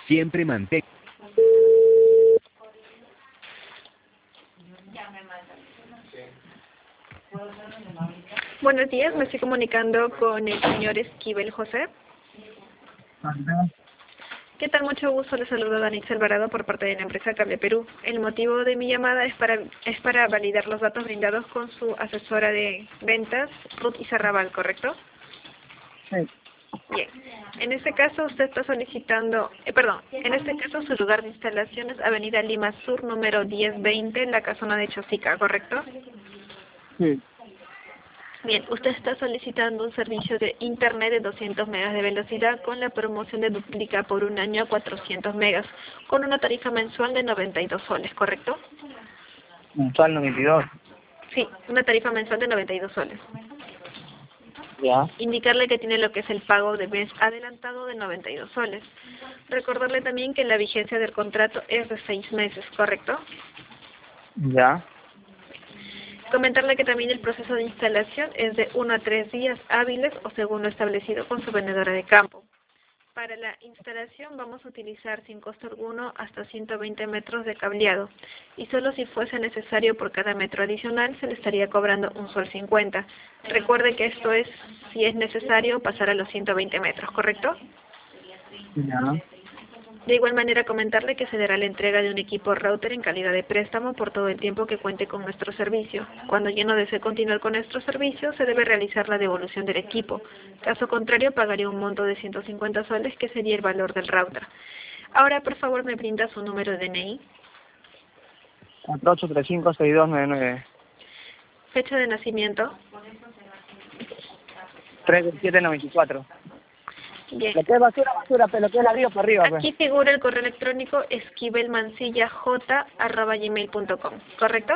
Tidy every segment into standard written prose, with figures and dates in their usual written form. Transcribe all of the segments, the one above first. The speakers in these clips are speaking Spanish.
Siempre mantén. Buenos días, me estoy comunicando con el señor Esquivel José. ¿Qué tal? Mucho gusto, le saludo a Danix Alvarado por parte de la empresa Cable Perú. El motivo de mi llamada es para validar los datos brindados con su asesora de ventas, Ruth Izarrabal, ¿correcto? Sí. Bien. En este caso usted está solicitando, en este caso su lugar de instalación es Avenida Lima Sur, número 1020, en la casona de Chosica, ¿correcto? Sí. Bien, usted está solicitando un servicio de internet de 200 megas de velocidad con la promoción de duplica por un año a 400 megas, con una tarifa mensual de 92 soles, ¿correcto? Mensual 92. Sí, una tarifa mensual de 92 soles. Ya. Indicarle que tiene lo que es el pago de mes adelantado de 92 soles. Recordarle también que la vigencia del contrato es de 6 meses, ¿correcto? Ya. Comentarle que también el proceso de instalación es de 1 a 3 días hábiles o según lo establecido con su vendedora de campo. Para la instalación vamos a utilizar sin costo alguno hasta 120 metros de cableado y solo si fuese necesario por cada metro adicional se le estaría cobrando un sol 50. Recuerde que esto es si es necesario pasar a los 120 metros, ¿correcto? Ya. De igual manera comentarle que se dará la entrega de un equipo router en calidad de préstamo por todo el tiempo que cuente con nuestro servicio. Cuando ya no desee continuar con nuestro servicio, se debe realizar la devolución del equipo. Caso contrario, pagaría un monto de 150 soles, que sería el valor del router. Ahora, por favor, me brinda su número de DNI. 48356299. Fecha de nacimiento. 3794. Bien. Lo que es basura, basura, pero lo que es ladrillo para arriba, pues. Aquí figura el correo electrónico esquivelmancillaj@gmail.com, ¿correcto?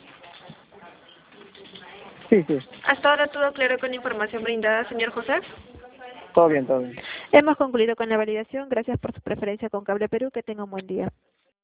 Sí, sí. Hasta ahora todo claro con la información brindada, señor José. Todo bien, todo bien. Hemos concluido con la validación. Gracias por su preferencia con Cable Perú. Que tenga un buen día.